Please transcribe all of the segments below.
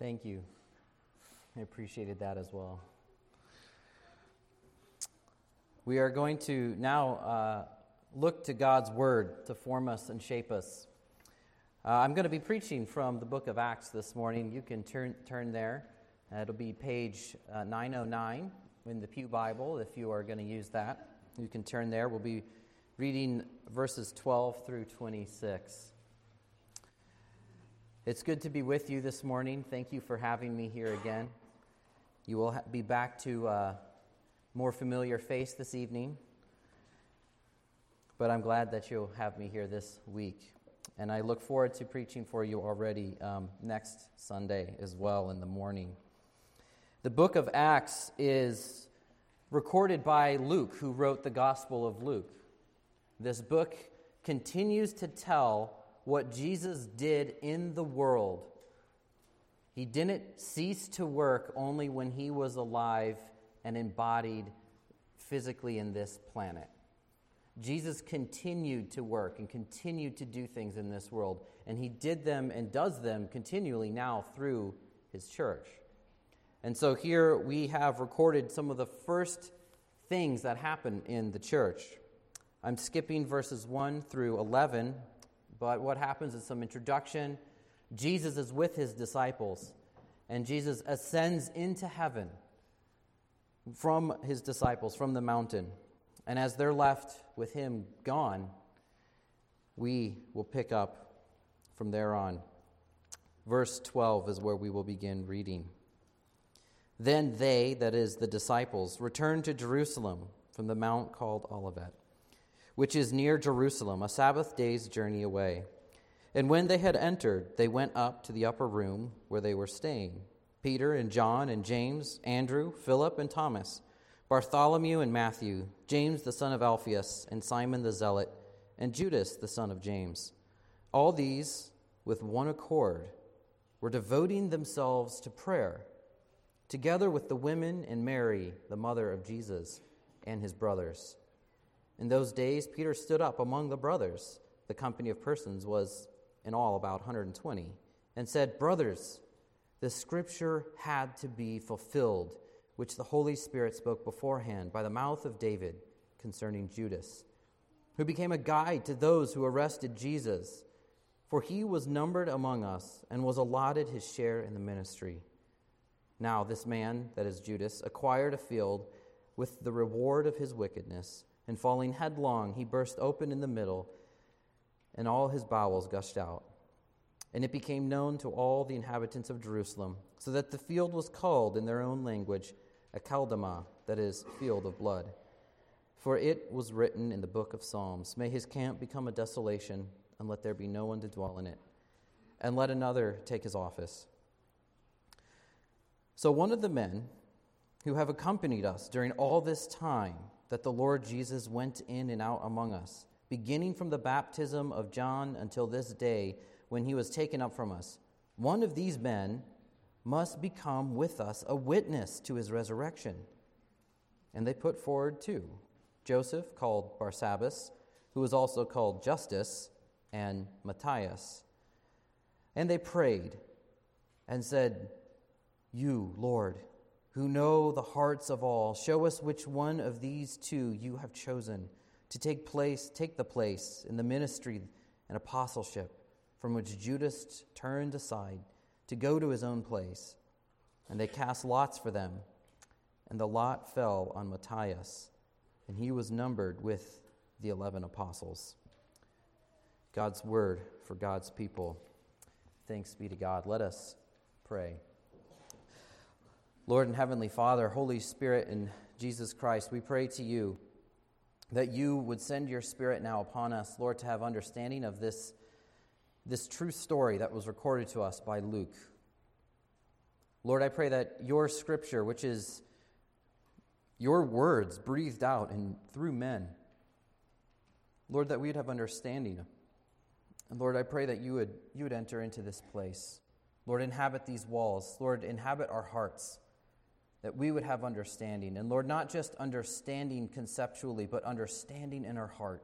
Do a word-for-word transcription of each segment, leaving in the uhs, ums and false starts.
Thank you. I appreciated that as well. We are going to now uh, look to God's Word to form us and shape us. Uh, I'm going to be preaching from the book of Acts this morning. You can turn turn there. Uh, it'll be page uh, nine oh nine in the Pew Bible if you are going to use that. You can turn there. We'll be reading verses twelve through twenty-six. It's good to be with you this morning. Thank you for having me here again. You will ha- be back to a more familiar face this evening, but I'm glad that you'll have me here this week. And I look forward to preaching for you already um, next Sunday as well in the morning. The book of Acts is recorded by Luke, who wrote the Gospel of Luke. This book continues to tell what Jesus did in the world. He didn't cease to work only when he was alive and embodied physically in this planet. Jesus continued to work and continued to do things in this world, and he did them and does them continually now through his church. And so here we have recorded some of the first things that happened in the church. I'm skipping verses one through eleven, but what happens is some introduction. Jesus is with his disciples, and Jesus ascends into heaven from his disciples, from the mountain. And as they're left with him gone, we will pick up from there on. Verse twelve is where we will begin reading. Then they, that is the disciples, returned to Jerusalem from the mount called Olivet, which is near Jerusalem, a Sabbath day's journey away. And when they had entered, they went up to the upper room where they were staying. Peter and John and James, Andrew, Philip and Thomas, Bartholomew and Matthew, James the son of Alphaeus, and Simon the Zealot, and Judas the son of James. All these, with one accord, were devoting themselves to prayer, together with the women and Mary, the mother of Jesus, and his brothers. In those days, Peter stood up among the brothers. The company of persons was in all about one hundred twenty, and said, "Brothers, the scripture had to be fulfilled, which the Holy Spirit spoke beforehand by the mouth of David concerning Judas, who became a guide to those who arrested Jesus. For he was numbered among us and was allotted his share in the ministry. Now this man, that is Judas, acquired a field with the reward of his wickedness, and falling headlong, he burst open in the middle, and all his bowels gushed out. And it became known to all the inhabitants of Jerusalem, so that the field was called in their own language Akeldama, that is, field of blood. For it was written in the book of Psalms, May his camp become a desolation, and let there be no one to dwell in it, and let another take his office. So one of the men who have accompanied us during all this time that the Lord Jesus went in and out among us, beginning from the baptism of John until this day when he was taken up from us. One of these men must become with us a witness to his resurrection. And they put forward two, Joseph, called Barsabbas, who was also called Justus, and Matthias. And they prayed and said, You, Lord, who know the hearts of all, show us which one of these two you have chosen to take place, take the place in the ministry and apostleship from which Judas turned aside to go to his own place. And they cast lots for them, and the lot fell on Matthias, and he was numbered with the eleven apostles. God's word for God's people. Thanks be to God. Let us pray. Lord and Heavenly Father, Holy Spirit and Jesus Christ, we pray to you that you would send your Spirit now upon us, Lord, to have understanding of this, this true story that was recorded to us by Luke. Lord, I pray that your scripture, which is your words breathed out and through men, Lord, that we would have understanding. And Lord, I pray that you would, you would enter into this place. Lord, inhabit these walls. Lord, inhabit our hearts, that we would have understanding. And Lord, not just understanding conceptually, but understanding in our heart,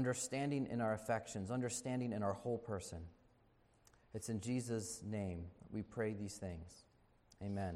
understanding in our affections, understanding in our whole person. It's in Jesus' name we pray these things. Amen.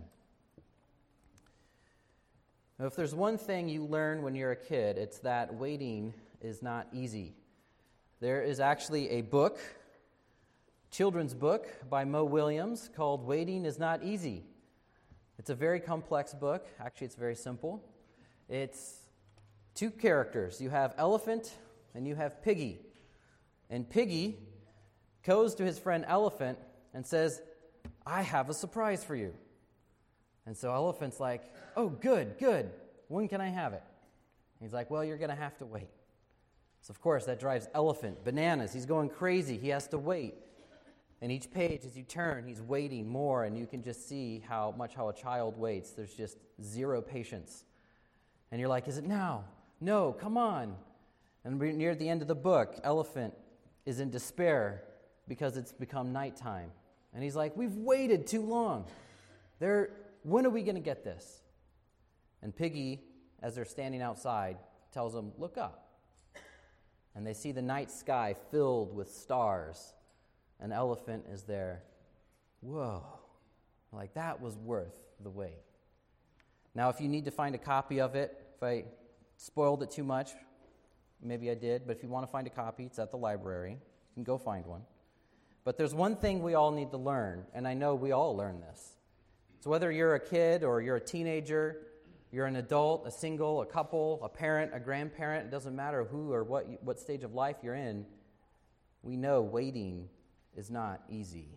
Now, if there's one thing you learn when you're a kid, it's that waiting is not easy. There is actually a book, children's book by Mo Williams called Waiting is Not Easy. It's a very complex book. Actually, it's very simple. It's two characters. You have Elephant and you have Piggy. And Piggy goes to his friend Elephant and says, I have a surprise for you. And so Elephant's like, oh, good, good. When can I have it? And he's like, well, you're going to have to wait. So, of course, that drives Elephant bananas. He's going crazy. He has to wait. And each page, as you turn, he's waiting more, and you can just see how much how a child waits. There's just zero patience. And you're like, is it now? No, come on. And we're near the end of the book, Elephant is in despair because it's become nighttime. And he's like, we've waited too long. There, when are we going to get this? And Piggy, as they're standing outside, tells them, look up. And they see the night sky filled with stars. An elephant is there. Whoa. Like, that was worth the wait. Now, if you need to find a copy of it, if I spoiled it too much, maybe I did, but if you want to find a copy, it's at the library. You can go find one. But there's one thing we all need to learn, and I know we all learn this. So whether you're a kid or you're a teenager, you're an adult, a single, a couple, a parent, a grandparent, it doesn't matter who or what you, what stage of life you're in, we know waiting is not easy.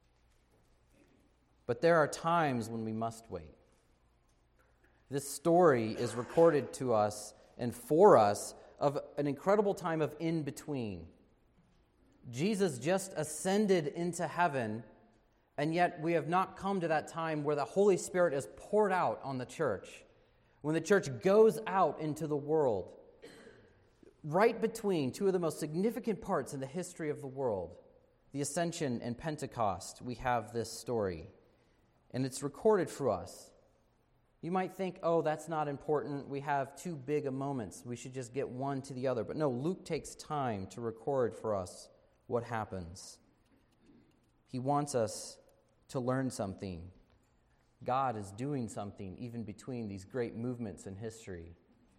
But there are times when we must wait. This story is recorded to us and for us of an incredible time of in-between. Jesus just ascended into heaven, and yet we have not come to that time where the Holy Spirit is poured out on the church, when the church goes out into the world. Right between two of the most significant parts in the history of the world, the Ascension and Pentecost, we have this story, and it's recorded for us. You might think, oh, that's not important. We have too big a moments. We should just get one to the other. But no, Luke takes time to record for us what happens. He wants us to learn something. God is doing something even between these great movements in history.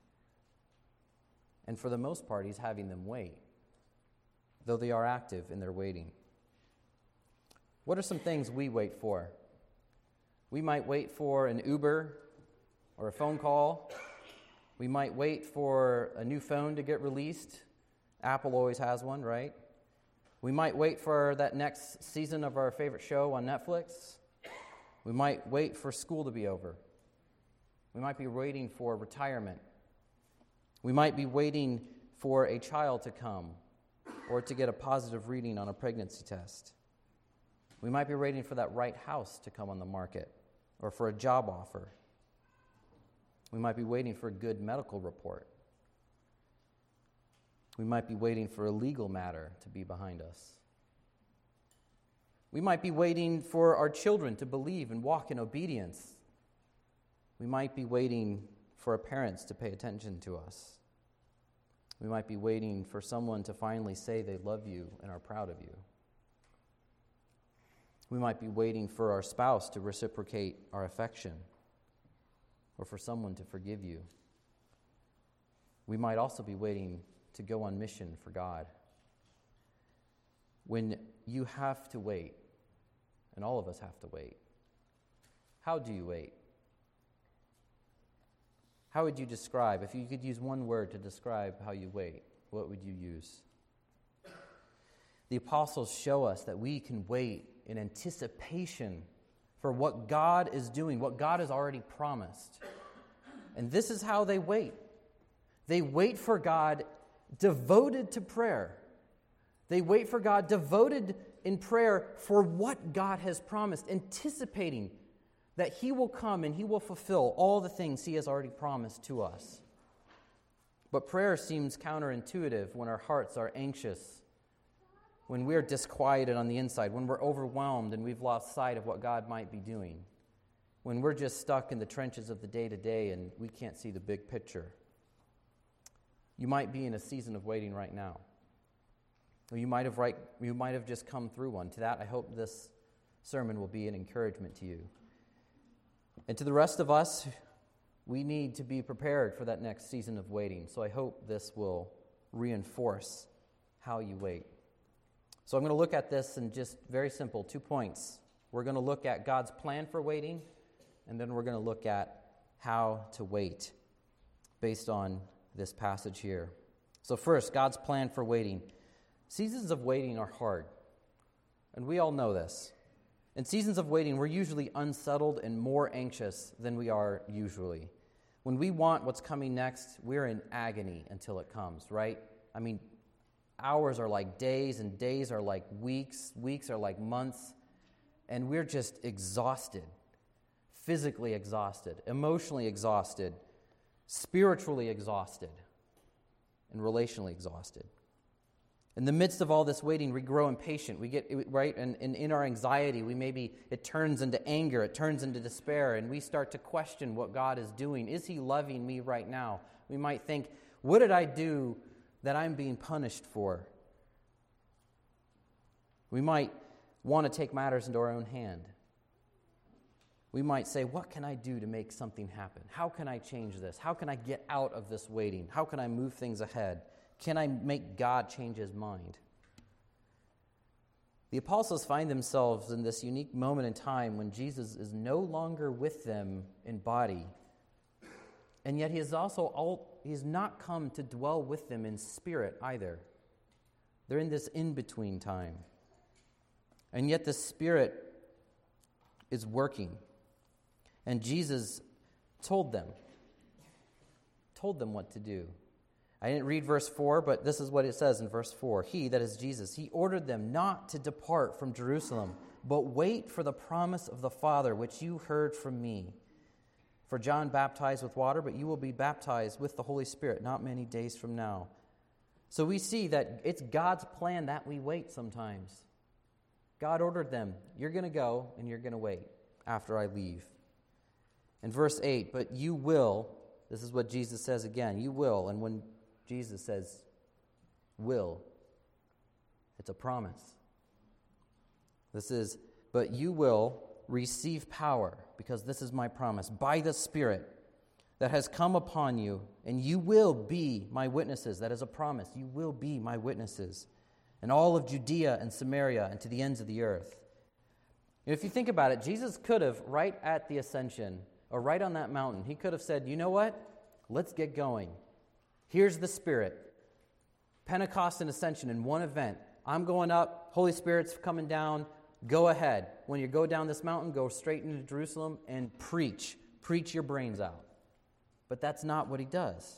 And for the most part, he's having them wait, though they are active in their waiting. What are some things we wait for? We might wait for an Uber or a phone call. We might wait for a new phone to get released. Apple always has one, right? We might wait for that next season of our favorite show on Netflix. We might wait for school to be over. We might be waiting for retirement. We might be waiting for a child to come or to get a positive reading on a pregnancy test. We might be waiting for that right house to come on the market or for a job offer. We might be waiting for a good medical report. We might be waiting for a legal matter to be behind us. We might be waiting for our children to believe and walk in obedience. We might be waiting for our parents to pay attention to us. We might be waiting for someone to finally say they love you and are proud of you. We might be waiting for our spouse to reciprocate our affection or for someone to forgive you. We might also be waiting to go on mission for God. When you have to wait, and all of us have to wait, how do you wait? How would you describe, if you could use one word to describe how you wait, what would you use? The apostles show us that we can wait in anticipation for what God is doing, what God has already promised. And this is how they wait. They wait for God devoted to prayer. They wait for God devoted in prayer for what God has promised, anticipating that he will come and he will fulfill all the things he has already promised to us. But prayer seems counterintuitive when our hearts are anxious, when we're disquieted on the inside, when we're overwhelmed and we've lost sight of what God might be doing, when we're just stuck in the trenches of the day-to-day and we can't see the big picture. You might be in a season of waiting right now. Or you might have right, you might have just come through one. To that, I hope this sermon will be an encouragement to you. And to the rest of us, we need to be prepared for that next season of waiting. So I hope this will reinforce how you wait. So I'm going to look at this in just very simple two points. We're going to look at God's plan for waiting, and then we're going to look at how to wait based on this passage here. So first, God's plan for waiting. Seasons of waiting are hard, and we all know this. In seasons of waiting, we're usually unsettled and more anxious than we are usually. When we want what's coming next, we're in agony until it comes, right? I mean, hours are like days, and days are like weeks, weeks are like months, and we're just exhausted, physically exhausted, emotionally exhausted, spiritually exhausted, and relationally exhausted. In the midst of all this waiting, we grow impatient. We get, right, and, and in our anxiety, we maybe, it turns into anger, it turns into despair, and we start to question what God is doing. Is he loving me right now? We might think, what did I do that I'm being punished for? We might want to take matters into our own hand. We might say, what can I do to make something happen? How can I change this? How can I get out of this waiting? How can I move things ahead? Can I make God change his mind? The apostles find themselves in this unique moment in time when Jesus is no longer with them in body. And yet he is also all, he has not come to dwell with them in spirit either. They're in this in-between time. And yet the Spirit is working. And Jesus told them, told them what to do. I didn't read verse four, but this is what it says in verse four. He, that is Jesus, he ordered them not to depart from Jerusalem, but wait for the promise of the Father, which you heard from me. For John baptized with water, but you will be baptized with the Holy Spirit not many days from now. So we see that it's God's plan that we wait sometimes. God ordered them, you're going to go and you're going to wait after I leave. In verse eight, but you will, this is what Jesus says again, you will, and when Jesus says will, it's a promise. This is, but you will receive power, because this is my promise, by the Spirit that has come upon you, and you will be my witnesses. That is a promise. You will be my witnesses in all of Judea and Samaria and to the ends of the earth. And if you think about it, Jesus could have, right at the ascension, or right on that mountain, he could have said, you know what? Let's get going. Here's the Spirit. Pentecost and Ascension in one event. I'm going up. Holy Spirit's coming down. Go ahead. When you go down this mountain, go straight into Jerusalem and preach. Preach your brains out. But that's not what he does.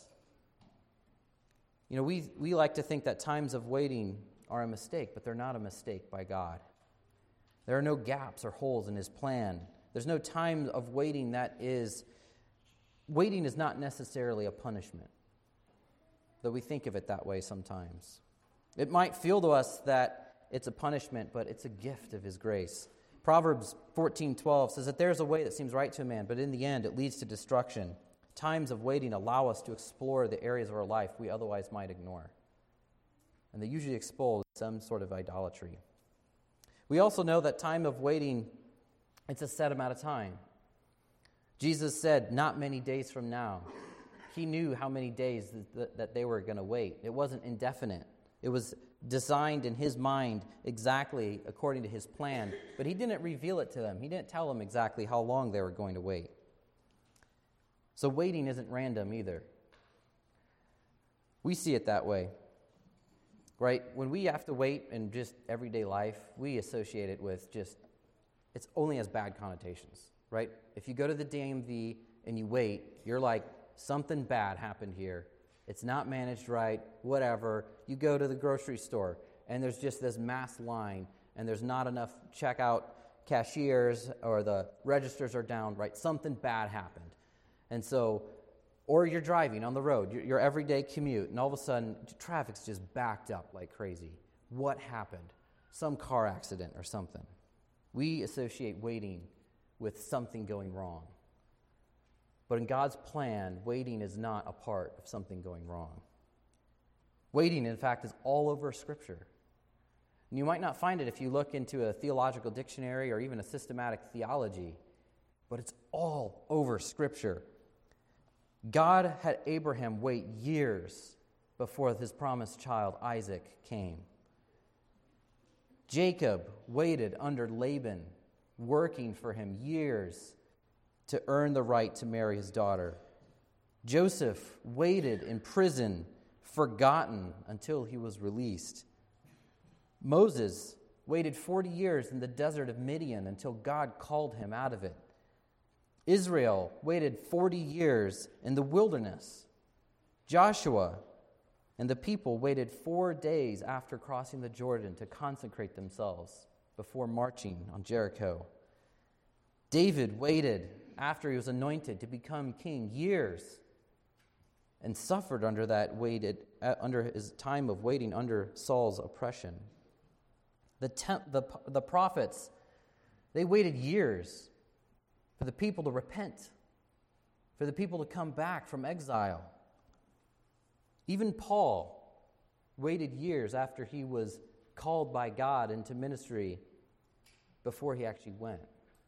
You know, we, we like to think that times of waiting are a mistake, but they're not a mistake by God. There are no gaps or holes in his plan. There's no time of waiting that is... Waiting is not necessarily a punishment, though we think of it that way sometimes. It might feel to us that it's a punishment, but it's a gift of his grace. Proverbs fourteen twelve says that there's a way that seems right to a man, but in the end it leads to destruction. Times of waiting allow us to explore the areas of our life we otherwise might ignore. And they usually expose some sort of idolatry. We also know that time of waiting, it's a set amount of time. Jesus said, not many days from now. He knew how many days that, that they were going to wait. It wasn't indefinite. It was designed in his mind exactly according to his plan, but he didn't reveal it to them. He didn't tell them exactly how long they were going to wait. So waiting isn't random either. We see it that way, right? When we have to wait in just everyday life, we associate it with just, it's only has bad connotations, right? If you go to the D M V and you wait, you're like, something bad happened here. It's not managed right, whatever. You go to the grocery store, and there's just this mass line, and there's not enough checkout cashiers, or the registers are down, right? Something bad happened. And so, or you're driving on the road, your, your everyday commute, and all of a sudden, traffic's just backed up like crazy. What happened? Some car accident or something. We associate waiting with something going wrong. But in God's plan, waiting is not a part of something going wrong. Waiting, in fact, is all over Scripture. And you might not find it if you look into a theological dictionary or even a systematic theology, but it's all over Scripture. God had Abraham wait years before his promised child, Isaac, came. Jacob waited under Laban, working for him years to earn the right to marry his daughter. Joseph waited in prison, forgotten until he was released. Moses waited forty years in the desert of Midian until God called him out of it. Israel waited forty years in the wilderness. Joshua and the people waited four days after crossing the Jordan to consecrate themselves before marching on Jericho. David waited after he was anointed to become king years and suffered under that waited uh, under his time of waiting under Saul's oppression. The, temp, the the prophets, they waited years for the people to repent, for the people to come back from exile. Even Paul waited years after he was called by God into ministry before he actually went.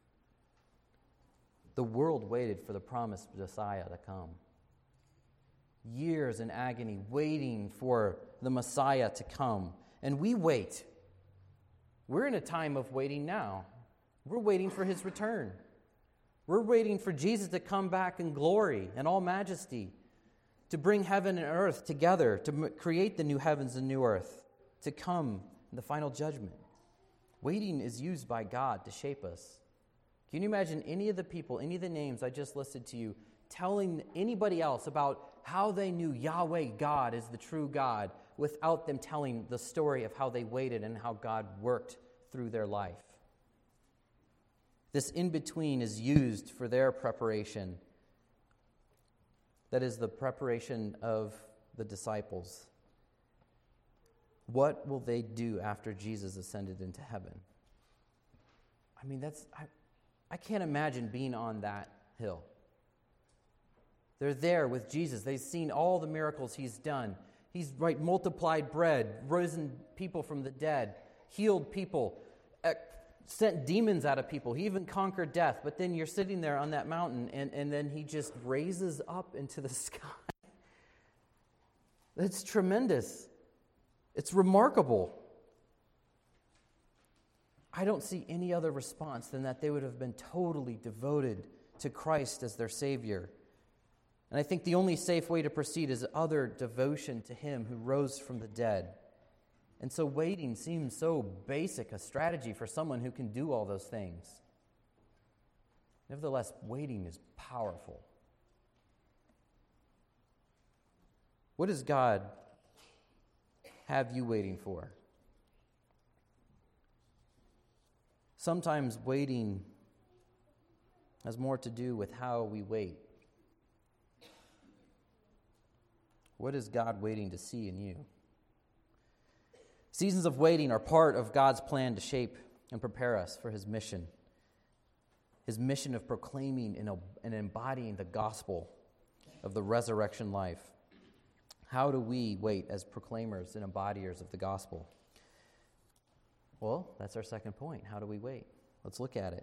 The world waited for the promised Messiah to come. Years in agony, waiting for the Messiah to come. And we wait. We're in a time of waiting now. We're waiting for his return. We're waiting for Jesus to come back in glory and all majesty, to bring heaven and earth together, to create the new heavens and new earth, to come in the final judgment. Waiting is used by God to shape us. Can you imagine any of the people, any of the names I just listed to you, telling anybody else about how they knew Yahweh God is the true God without them telling the story of how they waited and how God worked through their life? This in-between is used for their preparation. That is the preparation of the disciples. What will they do after Jesus ascended into heaven? I mean, that's I, I can't imagine being on that hill. They're there with Jesus. They've seen all the miracles he's done. He's right, multiplied bread, risen people from the dead, healed people, uh, sent demons out of people. He even conquered death. But then you're sitting there on that mountain, and, and then he just raises up into the sky. It's tremendous. It's remarkable. I don't see any other response than that they would have been totally devoted to Christ as their Savior. And I think the only safe way to proceed is utter devotion to him who rose from the dead. And so waiting seems so basic a strategy for someone who can do all those things. Nevertheless, waiting is powerful. What does God have you waiting for? Sometimes waiting has more to do with how we wait. What is God waiting to see in you? Seasons of waiting are part of God's plan to shape and prepare us for his mission. His mission of proclaiming and embodying the gospel of the resurrection life. How do we wait as proclaimers and embodiers of the gospel? Well, that's our second point. How do we wait? Let's look at it.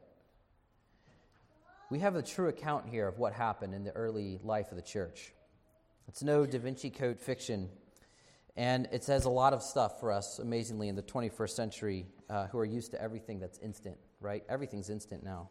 We have a true account here of what happened in the early life of the church. It's no Da Vinci Code fiction, and it says a lot of stuff for us, amazingly, in the twenty-first century, uh, who are used to everything that's instant, right? Everything's instant now.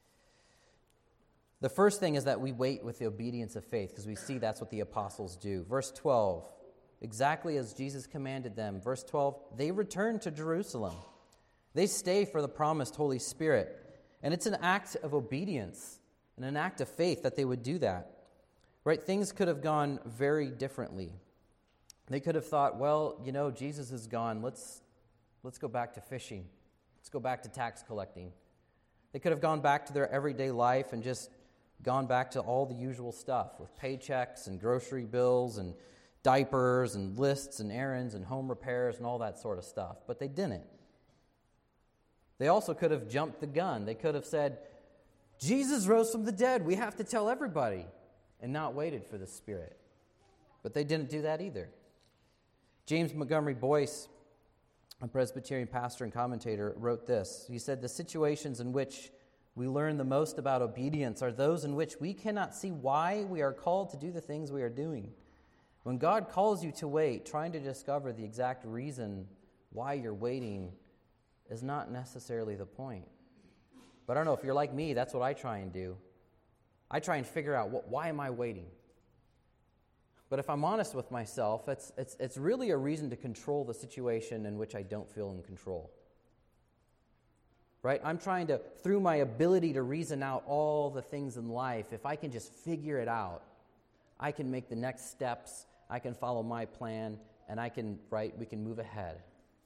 The first thing is that we wait with the obedience of faith, because we see that's what the apostles do. Verse twelve, exactly as Jesus commanded them. Verse twelve, they return to Jerusalem. They stay for the promised Holy Spirit. And it's an act of obedience and an act of faith that they would do that. Right? Things could have gone very differently. They could have thought, well, you know, Jesus is gone. Let's let's go back to fishing. Let's go back to tax collecting. They could have gone back to their everyday life and just gone back to all the usual stuff with paychecks and grocery bills and diapers and lists and errands and home repairs and all that sort of stuff. But they didn't. They also could have jumped the gun. They could have said, Jesus rose from the dead. We have to tell everybody. And not waited for the Spirit. But they didn't do that either. James Montgomery Boyce a Presbyterian pastor and commentator, wrote this. He said, "The situations in which we learn the most about obedience are those in which we cannot see why we are called to do the things we are doing. When God calls you to wait, trying to discover the exact reason why you're waiting is not necessarily the point." But I don't know, if you're like me, that's what I try and do. I try and figure out, what, why am I waiting? But if I'm honest with myself, it's, it's, it's really a reason to control the situation in which I don't feel in control. Right? I'm trying to, through my ability to reason out all the things in life, if I can just figure it out, I can make the next steps, I can follow my plan, and I can, right, we can move ahead.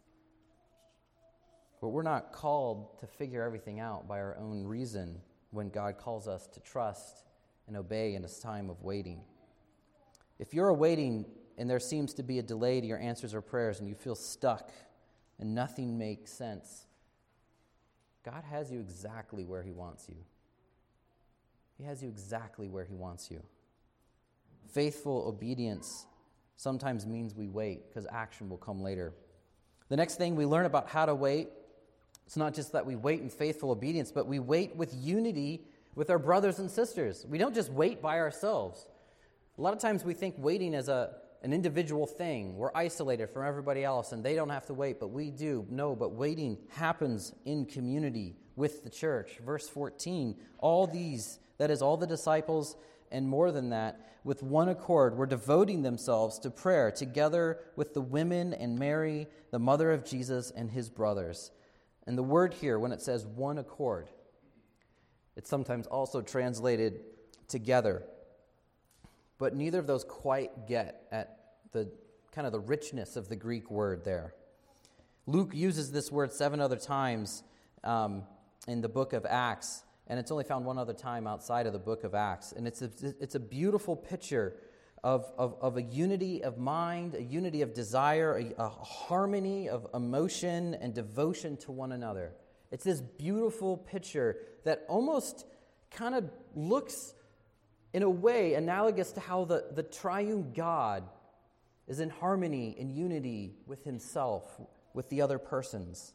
But we're not called to figure everything out by our own reason when God calls us to trust and obey in His time of waiting. If you're awaiting and there seems to be a delay to your answers or prayers and you feel stuck and nothing makes sense, God has you exactly where He wants you. He has you exactly where He wants you. Faithful obedience sometimes means we wait because action will come later. The next thing we learn about how to wait, it's not just that we wait in faithful obedience, but we wait with unity with our brothers and sisters. We don't just wait by ourselves. A lot of times we think waiting is a an individual thing. We're isolated from everybody else, and they don't have to wait, but we do. No, but waiting happens in community with the church. Verse fourteen, all these, that is, all the disciples and more than that, with one accord, were devoting themselves to prayer together with the women and Mary, the mother of Jesus, and his brothers. And the word here, when it says one accord, it's sometimes also translated together. But neither of those quite get at the kind of the richness of the Greek word there. Luke uses this word seven other times um, in the book of Acts, and it's only found one other time outside of the book of Acts. And it's a, it's a beautiful picture of, of, of a unity of mind, a unity of desire, a, a harmony of emotion and devotion to one another. It's this beautiful picture that almost kind of looks in a way analogous to how the, the triune God is in harmony and unity with himself, with the other persons.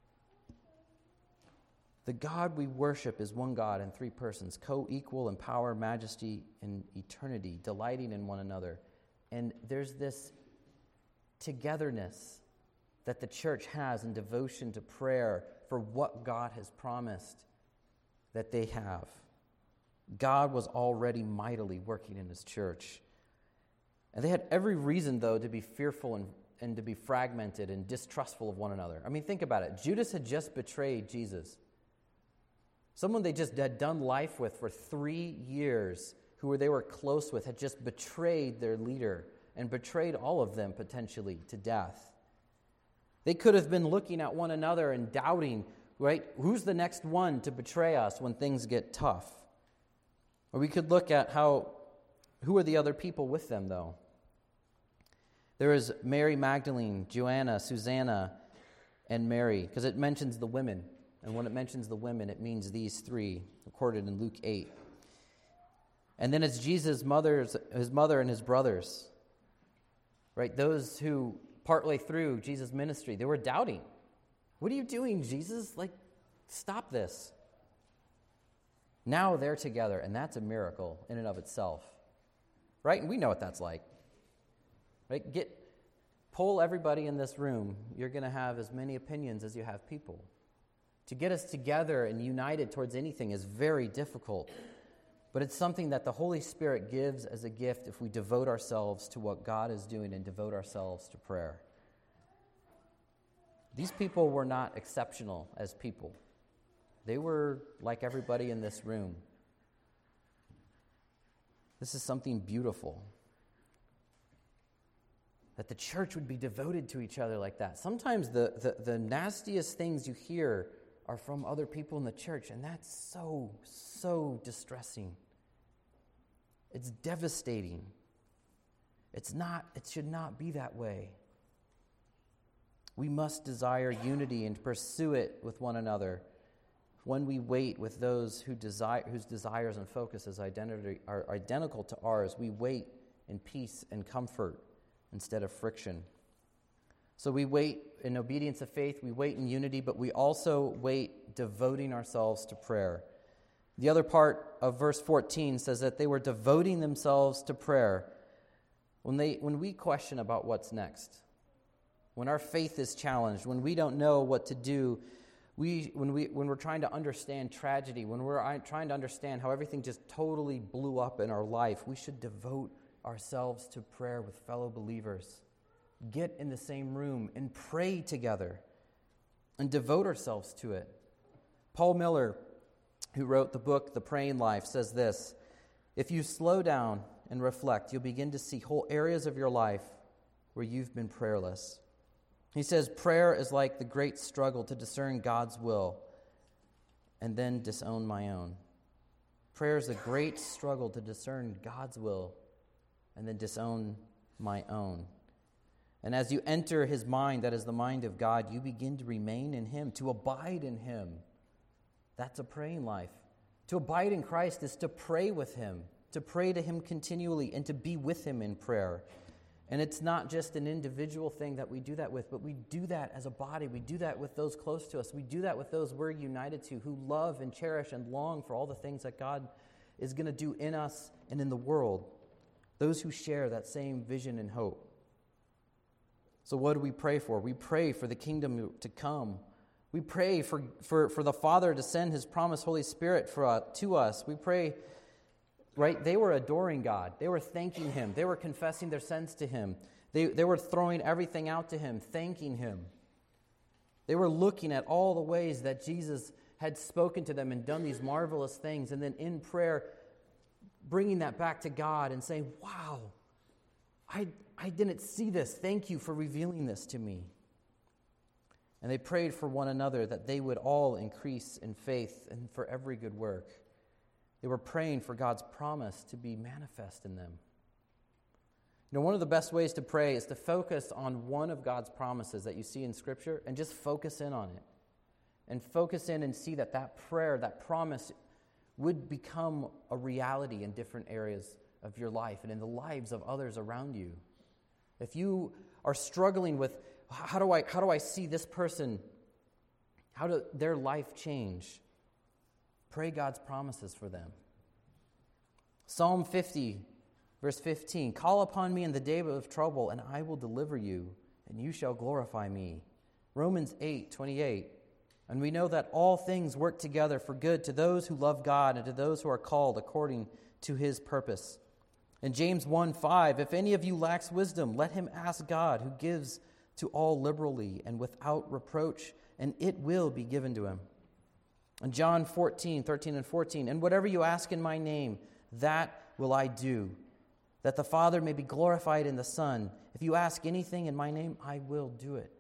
The God we worship is one God in three persons, co-equal in power, majesty, and eternity, delighting in one another. And there's this togetherness that the church has in devotion to prayer for what God has promised that they have. God was already mightily working in his church. And they had every reason, though, to be fearful and, and to be fragmented and distrustful of one another. I mean, think about it. Judas had just betrayed Jesus. Someone they just had done life with for three years, who they were close with, had just betrayed their leader and betrayed all of them potentially to death. They could have been looking at one another and doubting, right, who's the next one to betray us when things get tough? Or we could look at how, who are the other people with them, though? There is Mary Magdalene, Joanna, Susanna, and Mary, because it mentions the women. And when it mentions the women, it means these three, recorded in Luke eight. And then it's Jesus' mother's, his mother and his brothers, right? Those who, partway through Jesus' ministry, they were doubting. What are you doing, Jesus? Like, stop this. Now they're together, and that's a miracle in and of itself, right? And we know what that's like, right? Get, poll everybody in this room. You're going to have as many opinions as you have people. To get us together and united towards anything is very difficult, but it's something that the Holy Spirit gives as a gift if we devote ourselves to what God is doing and devote ourselves to prayer. These people were not exceptional as people. They were like everybody in this room. This is something beautiful. That the church would be devoted to each other like that. Sometimes the, the, the nastiest things you hear are from other people in the church, and that's so, so distressing. It's devastating. It's not, it should not be that way. We must desire unity and pursue it with one another. When we wait with those who desire, whose desires and focuses identity are identical to ours, we wait in peace and comfort instead of friction. So we wait in obedience of faith, we wait in unity, but we also wait devoting ourselves to prayer. The other part of verse fourteen says that they were devoting themselves to prayer. When they, when we question about what's next, when our faith is challenged, when we don't know what to do, we, when, we, when we're trying to understand tragedy, when we're trying to understand how everything just totally blew up in our life, we should devote ourselves to prayer with fellow believers. Get in the same room and pray together and devote ourselves to it. Paul Miller, who wrote the book The Praying Life, says this: if you slow down and reflect, you'll begin to see whole areas of your life where you've been prayerless. He says prayer is like the great struggle to discern God's will and then disown my own. Prayer is a great struggle to discern God's will and then disown my own. And as you enter his mind, that is the mind of God, you begin to remain in him, to abide in him. That's a praying life. To abide in Christ is to pray with him, to pray to him continually, and to be with him in prayer. And it's not just an individual thing that we do that with, but we do that as a body. We do that with those close to us. We do that with those we're united to, who love and cherish and long for all the things that God is going to do in us and in the world. Those who share that same vision and hope. So what do we pray for? We pray for the kingdom to come. We pray for, for, for the Father to send his promised Holy Spirit for, uh, to us. We pray, right? They were adoring God. They were thanking him. They were confessing their sins to him. They, they were throwing everything out to him, thanking him. They were looking at all the ways that Jesus had spoken to them and done these marvelous things, and then in prayer, bringing that back to God and saying, wow, I, I didn't see this. Thank you for revealing this to me. And they prayed for one another that they would all increase in faith and for every good work. They were praying for God's promise to be manifest in them. You know, one of the best ways to pray is to focus on one of God's promises that you see in Scripture and just focus in on it. And focus in and see that that prayer, that promise, would become a reality in different areas of your life and in the lives of others around you. If you are struggling with, how do I how do I see this person, how do their life change? Pray God's promises for them. Psalm fifty, verse fifteen, call upon me in the day of trouble, and I will deliver you, and you shall glorify me. Romans eight, twenty-eight, and we know that all things work together for good to those who love God and to those who are called according to his purpose. In James one five, if any of you lacks wisdom, let him ask God, who gives to all liberally and without reproach, and it will be given to him. In John fourteen, thirteen and fourteen, and whatever you ask in my name, that will I do, that the Father may be glorified in the Son. If you ask anything in my name, I will do it.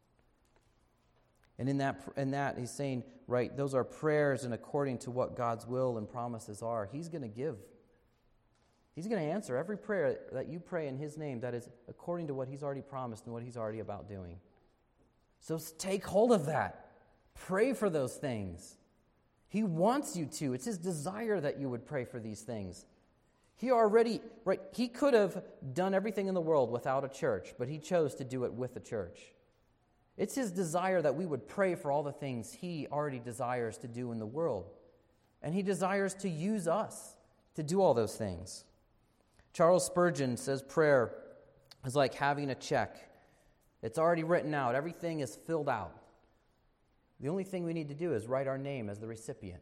And in that, in that he's saying, right, those are prayers and according to what God's will and promises are. He's going to give. He's going to answer every prayer that you pray in his name that is according to what he's already promised and what he's already about doing. So take hold of that. Pray for those things. He wants you to. It's his desire that you would pray for these things. He already, right, he could have done everything in the world without a church, but he chose to do it with a church. It's his desire that we would pray for all the things he already desires to do in the world. And he desires to use us to do all those things. Charles Spurgeon says prayer is like having a check. It's already written out. Everything is filled out. The only thing we need to do is write our name as the recipient.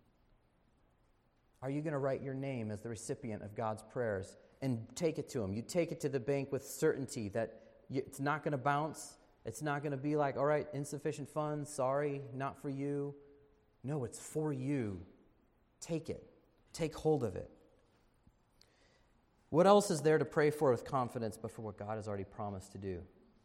Are you going to write your name as the recipient of God's prayers and take it to him? You take it to the bank with certainty that it's not going to bounce. It's not going to be like, all right, insufficient funds, sorry, not for you. No, it's for you. Take it. Take hold of it. What else is there to pray for with confidence but for what God has already promised to do?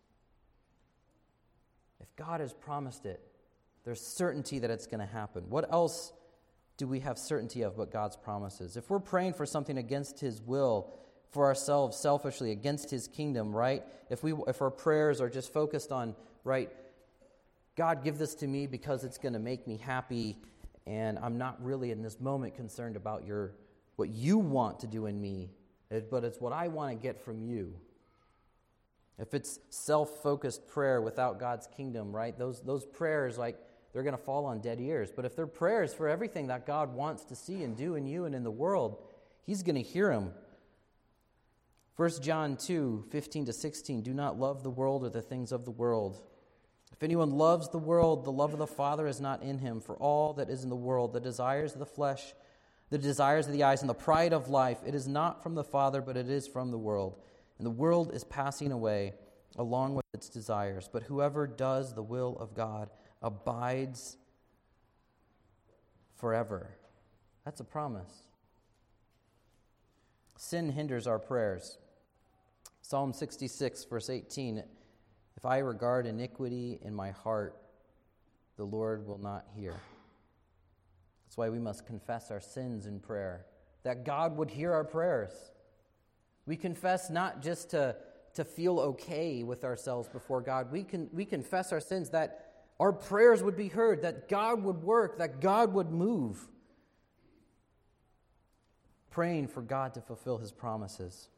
If God has promised it, there's certainty that it's going to happen. What else do we have certainty of but God's promises? If we're praying for something against his will, for ourselves selfishly, against his kingdom, right? If we, if our prayers are just focused on, right, God, give this to me because it's going to make me happy, and I'm not really in this moment concerned about your what you want to do in me, but it's what I want to get from you. If it's self-focused prayer without God's kingdom, right? Those those prayers, like, they're going to fall on dead ears. But if they're prayers for everything that God wants to see and do in you and in the world, he's going to hear them. First John two, fifteen to sixteen, do not love the world or the things of the world. If anyone loves the world, the love of the Father is not in him. For all that is in the world, the desires of the flesh, the desires of the eyes, and the pride of life, it is not from the Father, but it is from the world. And the world is passing away along with its desires. But whoever does the will of God abides forever. That's a promise. Sin hinders our prayers. Psalm sixty-six, verse eighteen, if I regard iniquity in my heart, the Lord will not hear. That's why we must confess our sins in prayer, that God would hear our prayers. We confess not just to, to feel okay with ourselves before God. We can we confess our sins, that our prayers would be heard, that God would work, that God would move. Praying for God to fulfill his promises.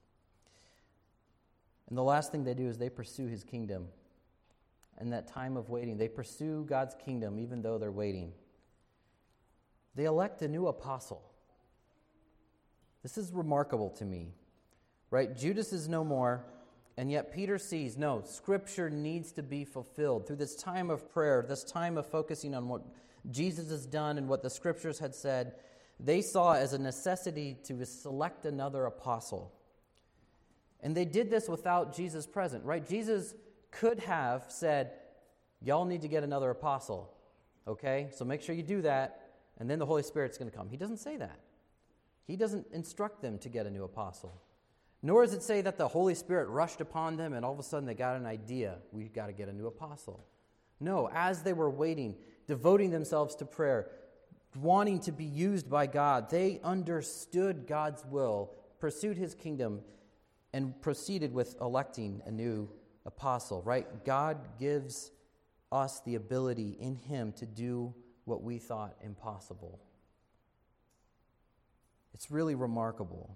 And the last thing they do is they pursue his kingdom. In that time of waiting, they pursue God's kingdom even though they're waiting. They elect a new apostle. This is remarkable to me. Right? Judas is no more, and yet Peter sees, no, Scripture needs to be fulfilled. Through this time of prayer, this time of focusing on what Jesus has done and what the Scriptures had said, they saw as a necessity to select another apostle. And they did this without Jesus present, right? Jesus could have said, y'all need to get another apostle, okay? So make sure you do that, and then the Holy Spirit's going to come. He doesn't say that. He doesn't instruct them to get a new apostle. Nor does it say that the Holy Spirit rushed upon them and all of a sudden they got an idea, we've got to get a new apostle. No, as they were waiting, devoting themselves to prayer, wanting to be used by God, they understood God's will, pursued his kingdom, and proceeded with electing a new apostle, right? God gives us the ability in him to do what we thought impossible. It's really remarkable.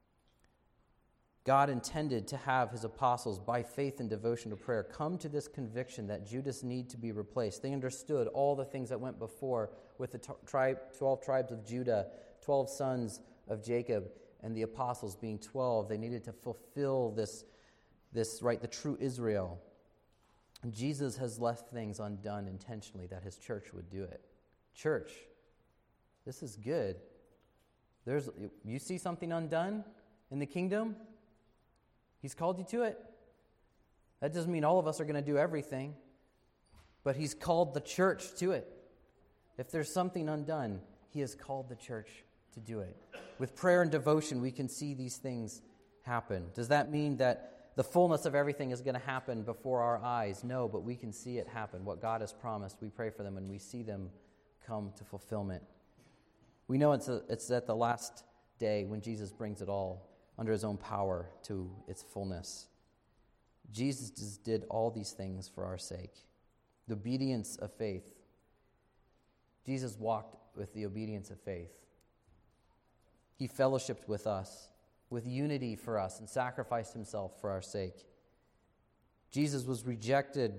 God intended to have his apostles, by faith and devotion to prayer, come to this conviction that Judas need to be replaced. They understood all the things that went before with the tribe, twelve tribes of Judah, twelve sons of Jacob, and the apostles being twelve. They needed to fulfill this, this right, the true Israel. And Jesus has left things undone intentionally that his church would do it. Church, this is good. There's, you see something undone in the kingdom? He's called you to it. That doesn't mean all of us are going to do everything, but he's called the church to it. If there's something undone, he has called the church to do it. With prayer and devotion, we can see these things happen. Does that mean that the fullness of everything is going to happen before our eyes? No, but we can see it happen. What God has promised, we pray for them and we see them come to fulfillment. We know it's, a, it's at the last day when Jesus brings it all under his own power to its fullness. Jesus did all these things for our sake. The obedience of faith. Jesus walked with the obedience of faith. He fellowshiped with us, with unity for us, and sacrificed himself for our sake. Jesus was rejected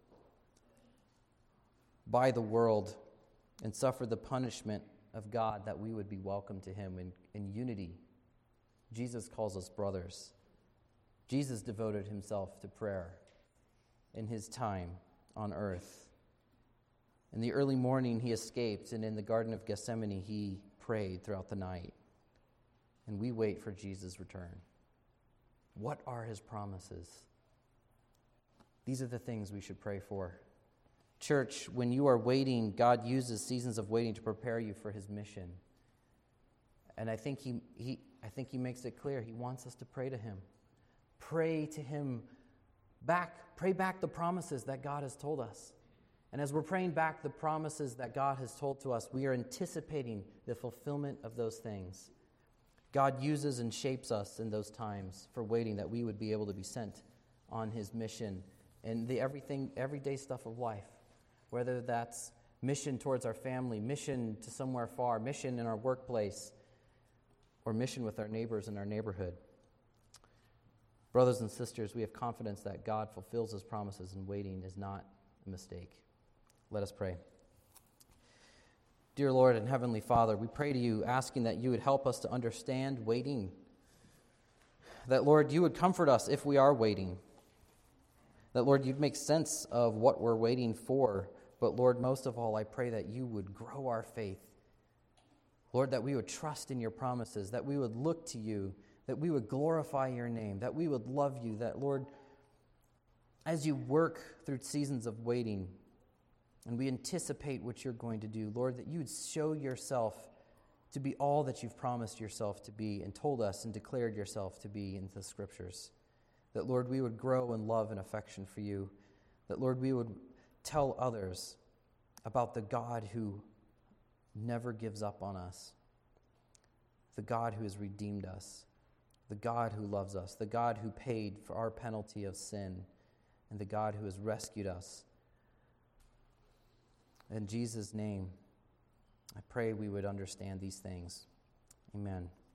by the world and suffered the punishment of God that we would be welcome to him in, in unity. Jesus calls us brothers. Jesus devoted himself to prayer in his time on earth. In the early morning, he escaped, and in the Garden of Gethsemane, he prayed throughout the night. And we wait for Jesus' return. What are his promises? These are the things we should pray for. Church, when you are waiting, God uses seasons of waiting to prepare you for his mission. And I think he, he, I think he makes it clear. He wants us to pray to him. Pray to him back. Pray back the promises that God has told us. And as we're praying back the promises that God has told to us, we are anticipating the fulfillment of those things. God uses and shapes us in those times for waiting, that we would be able to be sent on his mission and the everything, everyday stuff of life, whether that's mission towards our family, mission to somewhere far, mission in our workplace, or mission with our neighbors in our neighborhood. Brothers and sisters, we have confidence that God fulfills his promises, and waiting is not a mistake. Let us pray. Dear Lord and Heavenly Father, we pray to you, asking that you would help us to understand waiting. That, Lord, you would comfort us if we are waiting. That, Lord, you'd make sense of what we're waiting for. But, Lord, most of all, I pray that you would grow our faith. Lord, that we would trust in your promises, that we would look to you, that we would glorify your name, that we would love you, that, Lord, as you work through seasons of waiting, and we anticipate what you're going to do, Lord, that you would show yourself to be all that you've promised yourself to be and told us and declared yourself to be in the Scriptures. That, Lord, we would grow in love and affection for you. That, Lord, we would tell others about the God who never gives up on us, the God who has redeemed us, the God who loves us, the God who paid for our penalty of sin, and the God who has rescued us. In Jesus' name, I pray we would understand these things. Amen.